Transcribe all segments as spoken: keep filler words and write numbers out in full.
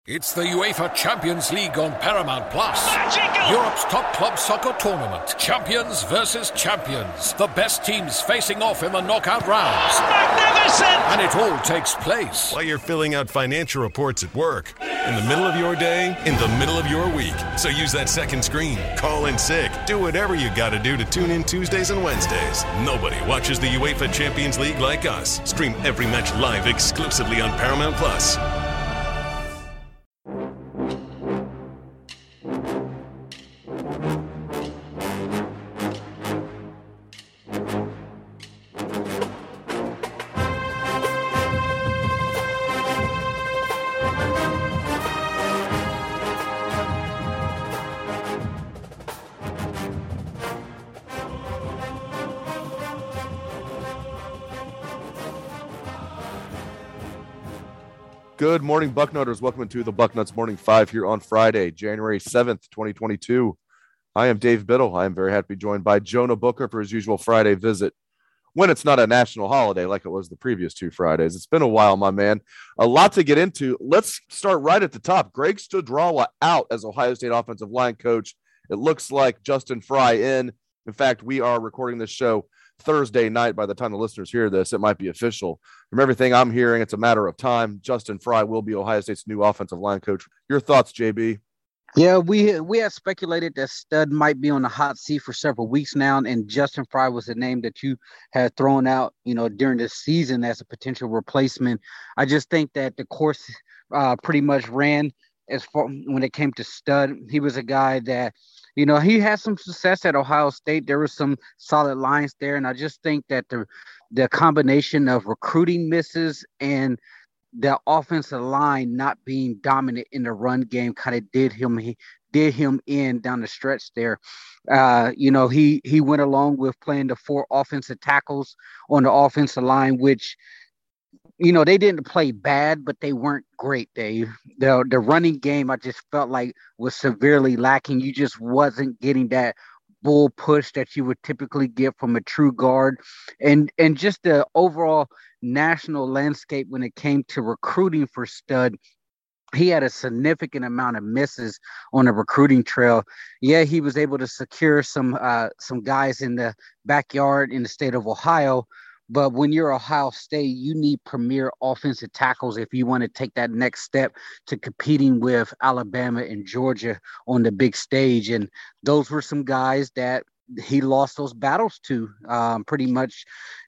It's the UEFA Champions League on Paramount Plus. Magical! Europe's top club soccer tournament. Champions versus champions. The best teams facing off in the knockout rounds. Magnificent! And it all takes place while you're filling out financial reports at work, in the middle of your day, in the middle of your week. So use that second screen. Call in sick. Do whatever you got to do to tune in Tuesdays and Wednesdays. Nobody watches the UEFA Champions League like us. Stream every match live exclusively on Paramount Plus. Good morning, Bucknutters. Welcome to the Bucknuts Morning Five here on Friday, January seventh, twenty twenty-two. I am Dave Biddle. I am very happy to be joined by Jonah Booker for his usual Friday visit when it's not a national holiday like it was the previous two Fridays. It's been a while, my man. A lot to get into. Let's start right at the top. Greg Studrawa out as Ohio State offensive line coach. It looks like Justin Frye in. In fact, we are recording this show Thursday night. By the time the listeners hear this, it might be official. From everything I'm hearing, it's a matter of time. Justin Frye will be Ohio State's new offensive line coach. Your thoughts, J B? Yeah, we we have speculated that Stud might be on the hot seat for several weeks now, and Justin Frye was the name that you had thrown out, you know, during the season as a potential replacement. I just think that the course uh, pretty much ran as far when it came to Stud. He was a guy that, you know, he had some success at Ohio State. There were some solid lines there, and I just think that the the combination of recruiting misses and the offensive line not being dominant in the run game kind of did him he did him in down the stretch there. Uh, you know, he he went along with playing the four offensive tackles on the offensive line, which, you know, they didn't play bad, but they weren't great, Dave. The the running game, I just felt like was severely lacking. You just wasn't getting that bull push that you would typically get from a true guard. And and just the overall national landscape when it came to recruiting for Stud, he had a significant amount of misses on the recruiting trail. Yeah, he was able to secure some uh, some guys in the backyard in the state of Ohio. But when you're Ohio State, you need premier offensive tackles if you want to take that next step to competing with Alabama and Georgia on the big stage. And those were some guys that he lost those battles to um, pretty much.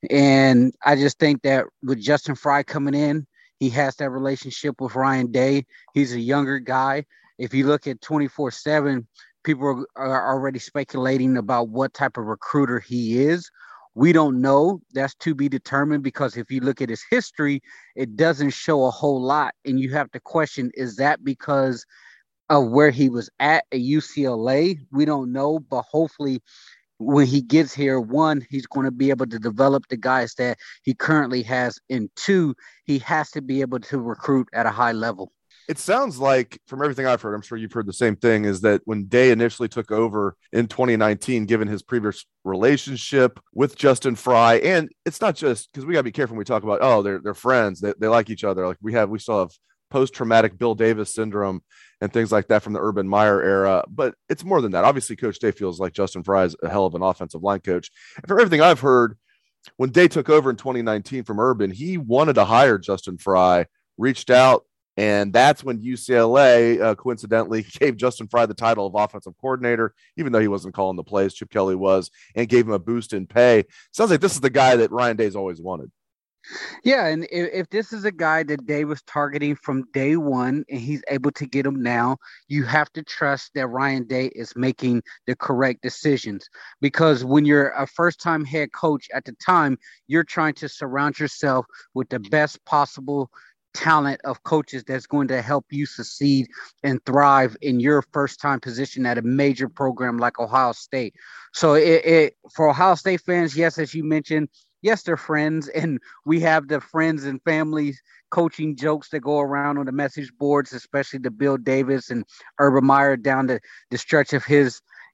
And I just think that with Justin Frye coming in, he has that relationship with Ryan Day. He's a younger guy. If you look at twenty-four seven, people are already speculating about what type of recruiter he is. We don't know. That's to be determined, because if you look at his history, it doesn't show a whole lot. And you have to question, is that because of where he was at at U C L A? We don't know, but hopefully when he gets here, one, he's going to be able to develop the guys that he currently has, and two, he has to be able to recruit at a high level. It sounds like, from everything I've heard, I'm sure you've heard the same thing, is that when Day initially took over in twenty nineteen, given his previous relationship with Justin Frye, and it's not just because we got to be careful when we talk about, oh, they're they're friends, they, they like each other. Like we have, we still have post-traumatic Bill Davis syndrome and things like that from the Urban Meyer era. But it's more than that. Obviously, Coach Day feels like Justin Frye is a hell of an offensive line coach. And from everything I've heard, when Day took over in twenty nineteen from Urban, he wanted to hire Justin Frye, reached out. And that's when U C L A uh, coincidentally gave Justin Frye the title of offensive coordinator, even though he wasn't calling the plays. Chip Kelly was, and gave him a boost in pay. Sounds like this is the guy that Ryan Day's always wanted. Yeah, and if, if this is a guy that Day was targeting from day one and he's able to get him now, you have to trust that Ryan Day is making the correct decisions. Because when you're a first-time head coach at the time, you're trying to surround yourself with the best possible talent of coaches that's going to help you succeed and thrive in your first time position at a major program like Ohio State. So it, it for Ohio State fans, yes, as you mentioned, yes, they're friends, and we have the friends and families coaching jokes that go around on the message boards, especially the Bill Davis and Urban Meyer down the, the stretch of his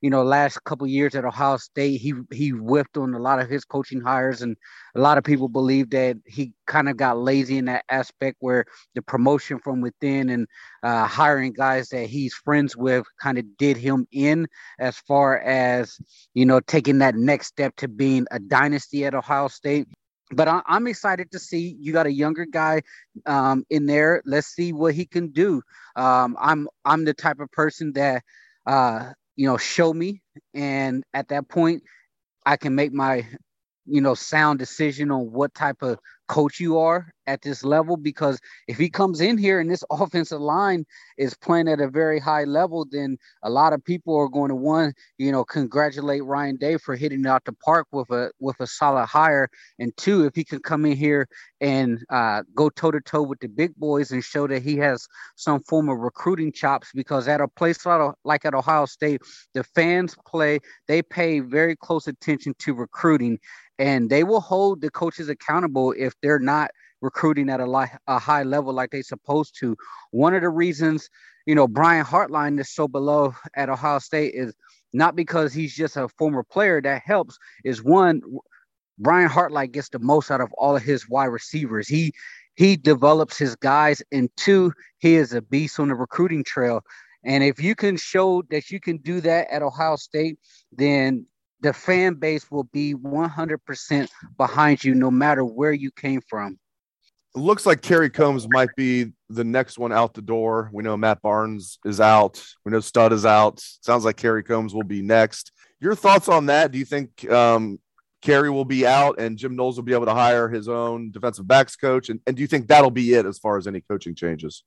you know, last couple of years at Ohio State, he he whiffed on a lot of his coaching hires, and a lot of people believe that he kind of got lazy in that aspect where the promotion from within and uh, hiring guys that he's friends with kind of did him in as far as, you know, taking that next step to being a dynasty at Ohio State. But I, I'm excited to see you got a younger guy um, in there. Let's see what he can do. Um, I'm I'm the type of person that uh, you know, show me. And at that point, I can make my, you know, sound decision on what type of coach you are at this level. Because if he comes in here and this offensive line is playing at a very high level, then a lot of people are going to, one, you know, congratulate Ryan Day for hitting it out the park with a with a solid hire. And two, if he can come in here and uh, go toe to toe with the big boys and show that he has some form of recruiting chops, because at a place like at Ohio State, the fans play, they pay very close attention to recruiting. And they will hold the coaches accountable if they're not recruiting at a, li- a high level like they're supposed to. One of the reasons, you know, Brian Hartline is so below at Ohio State is not because he's just a former player. That helps. Is one, Brian Hartline gets the most out of all of his wide receivers. He he develops his guys. And two, he is a beast on the recruiting trail. And if you can show that you can do that at Ohio State, then the fan base will be one hundred percent behind you no matter where you came from. It looks like Kerry Combs might be the next one out the door. We know Matt Barnes is out. We know Stud is out. Sounds like Kerry Combs will be next. Your thoughts on that? Do you think um, Kerry will be out and Jim Knowles will be able to hire his own defensive backs coach? And, and do you think that'll be it as far as any coaching changes?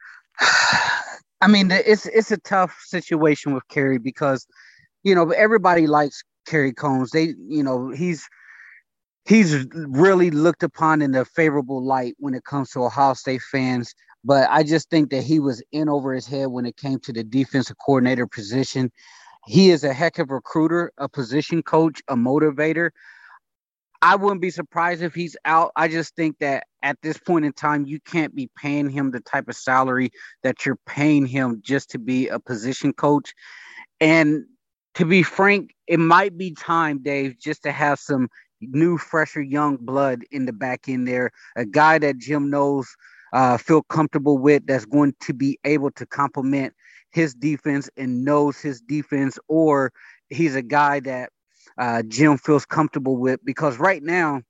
I mean, it's it's a tough situation with Kerry because, you know, everybody likes Kerry Combs. They, you know, he's he's really looked upon in a favorable light when it comes to Ohio State fans. But I just think that he was in over his head when it came to the defensive coordinator position. He is a heck of a recruiter, a position coach, a motivator. I wouldn't be surprised if he's out. I just think that at this point in time, you can't be paying him the type of salary that you're paying him just to be a position coach. And to be frank, it might be time, Dave, just to have some new, fresher, young blood in the back end there. A guy that Jim knows, uh, feel comfortable with, that's going to be able to complement his defense and knows his defense, or he's a guy that uh, Jim feels comfortable with. Because right now,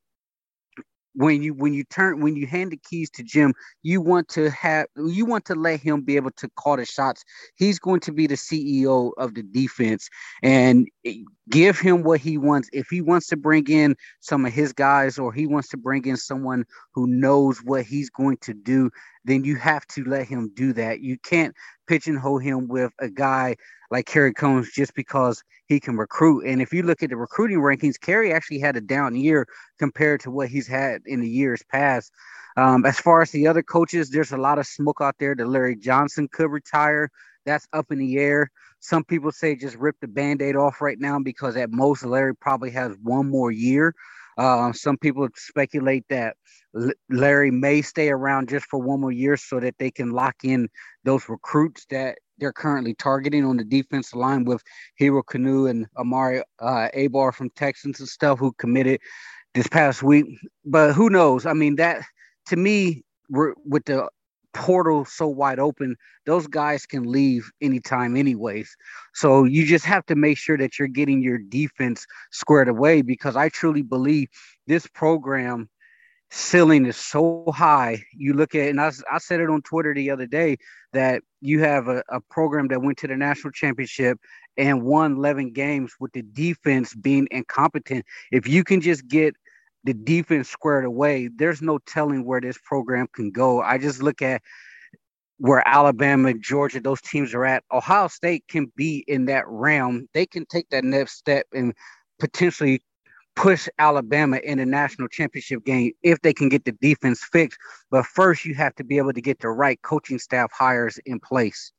when you when you turn when you hand the keys to Jim, you want to have you want to let him be able to call the shots. He's going to be the C E O of the defense, and give him what he wants. If he wants to bring in some of his guys, or he wants to bring in someone who knows what he's going to do, then you have to let him do that. You can't pigeonhole him with a guy like Kerry Combs just because he can recruit. And if you look at the recruiting rankings, Kerry actually had a down year compared to what he's had in the years past. Um, as far as the other coaches, there's a lot of smoke out there that Larry Johnson could retire. That's up in the air. Some people say just rip the Band-Aid off right now because at most Larry probably has one more year. Um, some people speculate that L- Larry may stay around just for one more year so that they can lock in those recruits that they're currently targeting on the defensive line with Hero Kanu and Amari uh, Abar from Texans and stuff, who committed this past week. But who knows? I mean, that to me, we're, with the portal so wide open, those guys can leave anytime anyways. So you just have to make sure that you're getting your defense squared away, because I truly believe this program ceiling is so high. You look at, and I, I said it on Twitter the other day, that you have a, a program that went to the national championship and won eleven games with the defense being incompetent. If you can just get the defense squared away, there's no telling where this program can go. I just look at where Alabama, Georgia, those teams are at. Ohio State can be in that realm. They can take that next step and potentially push Alabama in the national championship game if they can get the defense fixed. But first, you have to be able to get the right coaching staff hires in place.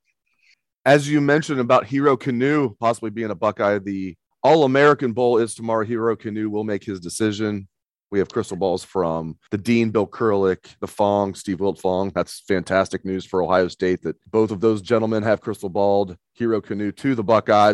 As you mentioned about Hero Kanu possibly being a Buckeye, the All-American Bowl is tomorrow. Hero Kanu will make his decision. We have crystal balls from the Dean, Bill Kurelic, the Fong, Steve Wiltfong. That's fantastic news for Ohio State that both of those gentlemen have crystal balled Hero Kanu to the Buckeyes.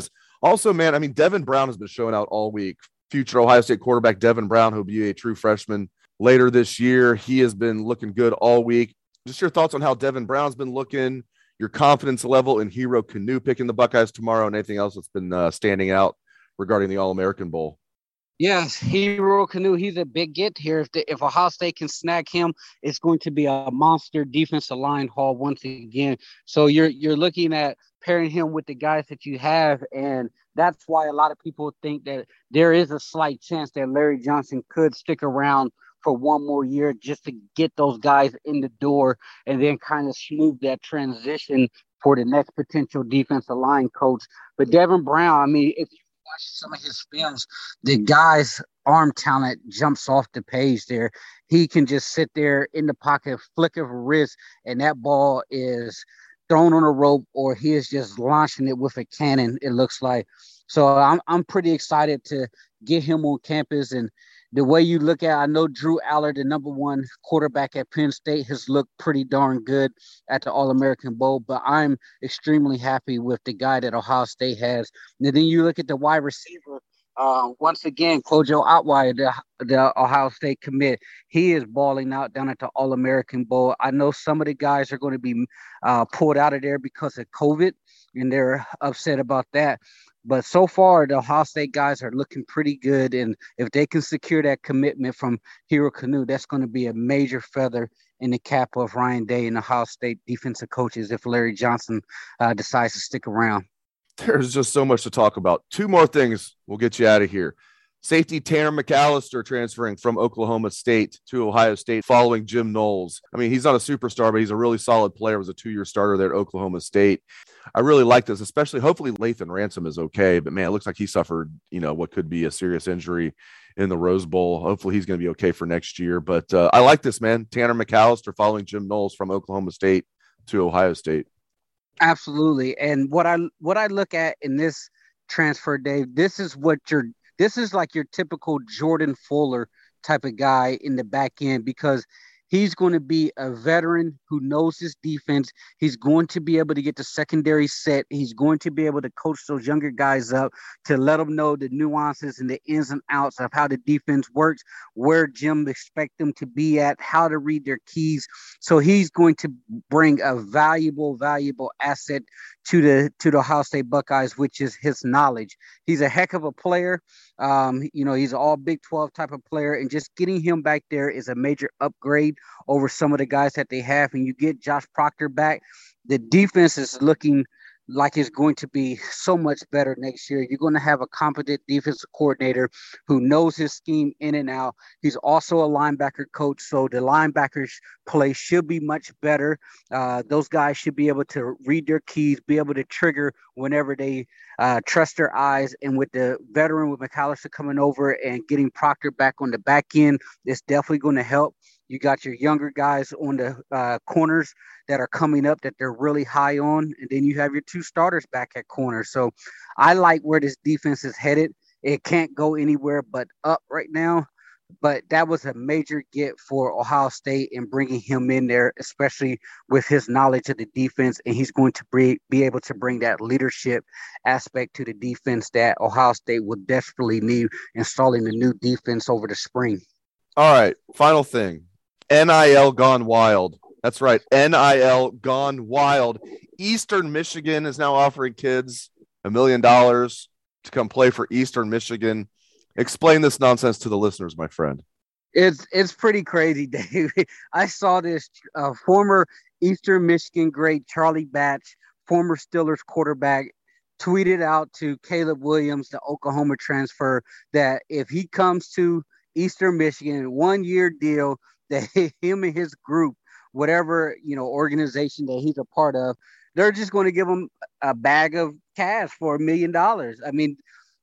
Also, man, I mean, Devin Brown has been showing out all week. Future Ohio State quarterback Devin Brown, who'll be a true freshman later this year. He has been looking good all week. Just your thoughts on how Devin Brown's been looking, your confidence level in Hero Kanu picking the Buckeyes tomorrow, and anything else that's been uh, standing out regarding the All-American Bowl. Yes, Hero Kanu, he's a big get here. If the, if Ohio State can snag him, it's going to be a monster defensive line haul once again. So you're you're looking at pairing him with the guys that you have, and that's why a lot of people think that there is a slight chance that Larry Johnson could stick around for one more year just to get those guys in the door and then kind of smooth that transition for the next potential defensive line coach. But Devin Brown, I mean, if you watch some of his films, the guy's arm talent jumps off the page there. He can just sit there in the pocket, flick of a wrist, and that ball is thrown on a rope, or he is just launching it with a cannon, it looks like. So I'm I'm pretty excited to get him on campus. And the way you look at, I know Drew Allard, the number one quarterback at Penn State, has looked pretty darn good at the All-American Bowl, but I'm extremely happy with the guy that Ohio State has. And then you look at the wide receiver, uh, once again, Kojo Otway, the, the Ohio State commit, he is balling out down at the All-American Bowl. I know some of the guys are going to be uh, pulled out of there because of COVID, and they're upset about that. But so far, the Ohio State guys are looking pretty good. And if they can secure that commitment from Hero Kanu, that's going to be a major feather in the cap of Ryan Day and Ohio State defensive coaches if Larry Johnson uh, decides to stick around. There's just so much to talk about. Two more things. We'll get you out of here. Safety Tanner McAllister transferring from Oklahoma State to Ohio State following Jim Knowles. I mean, he's not a superstar, but he's a really solid player. Was a two-year starter there at Oklahoma State. I really like this, especially hopefully Lathan Ransom is okay. But, man, it looks like he suffered, you know, what could be a serious injury in the Rose Bowl. Hopefully he's going to be okay for next year. But uh, I like this, man. Tanner McAllister following Jim Knowles from Oklahoma State to Ohio State. Absolutely. And what I what I look at in this transfer, Dave, this is what you're This is like your typical Jordan Fuller type of guy in the back end, because he's going to be a veteran who knows his defense. He's going to be able to get the secondary set. He's going to be able to coach those younger guys up to let them know the nuances and the ins and outs of how the defense works, where Jim expects them to be at, how to read their keys. So he's going to bring a valuable, valuable asset to the to the Ohio State Buckeyes, which is his knowledge. He's a heck of a player. Um, you know, he's an all Big twelve type of player, and just getting him back there is a major upgrade over some of the guys that they have. And you get Josh Proctor back, the defense is looking like it's going to be so much better next year. You're going to have a competent defensive coordinator who knows his scheme in and out. He's also a linebacker coach, so the linebackers play should be much better. Uh, those guys should be able to read their keys, be able to trigger whenever they uh, trust their eyes. And with the veteran, with McAllister coming over and getting Proctor back on the back end, it's definitely going to help. You got your younger guys on the uh, corners that are coming up that they're really high on. And then you have your two starters back at corner. So I like where this defense is headed. It can't go anywhere but up right now. But that was a major get for Ohio State in bringing him in there, especially with his knowledge of the defense. And he's going to be, be able to bring that leadership aspect to the defense that Ohio State will desperately need installing the new defense over the spring. All right, final thing. N I L gone wild. That's right. N I L gone wild. Eastern Michigan is now offering kids a million dollars to come play for Eastern Michigan. Explain this nonsense to the listeners, my friend. It's it's pretty crazy, Dave. I saw this uh, former Eastern Michigan great Charlie Batch, former Steelers quarterback, tweeted out to Caleb Williams, the Oklahoma transfer, that if he comes to Eastern Michigan, one-year deal, that him and his group, whatever, you know, organization that he's a part of, they're just going to give him a bag of cash for a million dollars. I mean,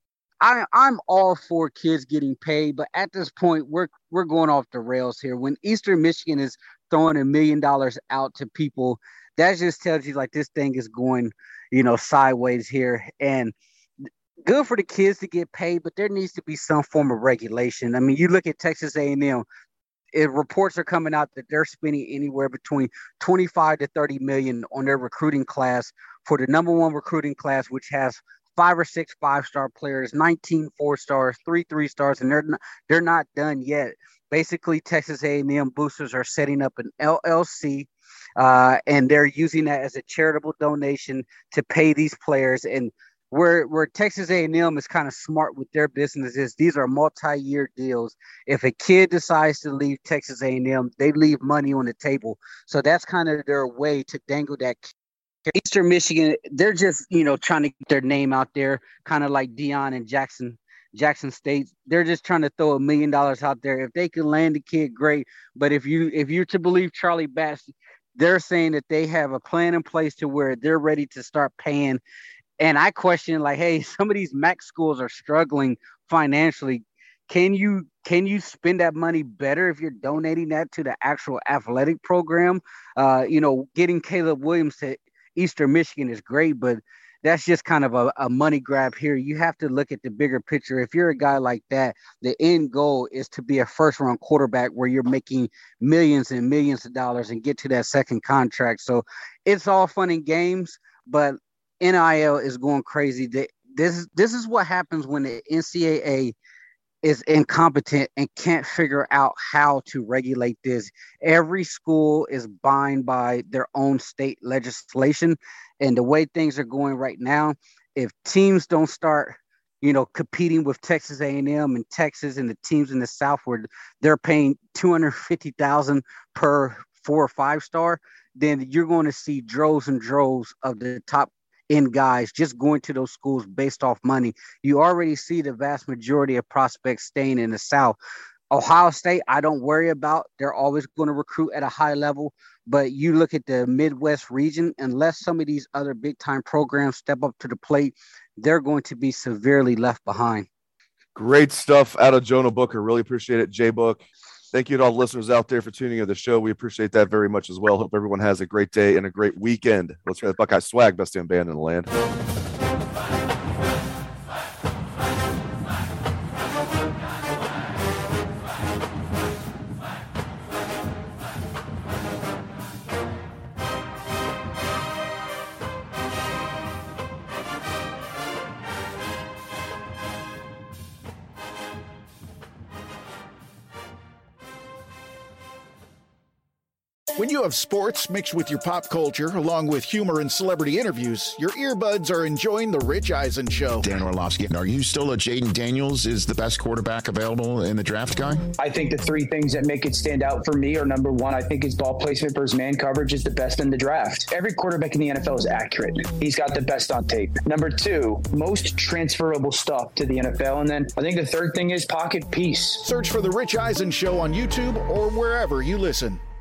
I, I'm all for kids getting paid, but at this point, we're we're going off the rails here. When Eastern Michigan is throwing a million dollars out to people, that just tells you like this thing is going, you know, sideways here. And good for the kids to get paid, but there needs to be some form of regulation. I mean, you look at Texas A and M. It, reports are coming out that they're spending anywhere between twenty-five to thirty million on their recruiting class for the number one recruiting class, which has five or six five-star players, nineteen four-stars, three three-stars, and they're not, they're not done yet. Basically, Texas A and M boosters are setting up an L L C, uh, and they're using that as a charitable donation to pay these players. And where where Texas A and M is kind of smart with their businesses, these are multi-year deals. If a kid decides to leave Texas A and M, they leave money on the table. So that's kind of their way to dangle that. Eastern Michigan, they're just, you know, trying to get their name out there, kind of like Deion and Jackson. Jackson State, they're just trying to throw a million dollars out there. If they can land the kid, great. But if you if you're to believe Charlie Batch, they're saying that they have a plan in place to where they're ready to start paying. And I question, like, hey, some of these M A C schools are struggling financially. Can you can you spend that money better if you're donating that to the actual athletic program? Uh, you know, getting Caleb Williams to Eastern Michigan is great, but that's just kind of a, a money grab here. You have to look at the bigger picture. If you're a guy like that, the end goal is to be a first-round quarterback where you're making millions and millions of dollars and get to that second contract. So it's all fun and games, but N I L is going crazy. This, this is what happens when the N C double A is incompetent and can't figure out how to regulate this. Every school is bound by their own state legislation. And the way things are going right now, if teams don't start, you know, competing with Texas A and M and Texas and the teams in the South where they're paying two hundred fifty thousand dollars per four or five star, then you're going to see droves and droves of the top end guys just going to those schools based off money. You already see the vast majority of prospects staying in the South. Ohio State, I don't worry about. They're always going to recruit at a high level. But you look at the Midwest region, unless some of these other big-time programs step up to the plate, they're going to be severely left behind. Great stuff out of Jonah Booker. Really appreciate it, J-Book. Thank you to all the listeners out there for tuning in to the show. We appreciate that very much as well. Hope everyone has a great day and a great weekend. Let's try the Buckeye Swag, best damn band in the land. When you have sports mixed with your pop culture, along with humor and celebrity interviews, your earbuds are enjoying The Rich Eisen Show. Dan Orlovsky, are you still a Jaden Daniels is the best quarterback available in the draft guy? I think the three things that make it stand out for me are, number one, I think his ball placement versus man coverage is the best in the draft. Every quarterback in the N F L is accurate. He's got the best on tape. Number two, most transferable stuff to the N F L. And then I think the third thing is pocket peace. Search for The Rich Eisen Show on YouTube or wherever you listen.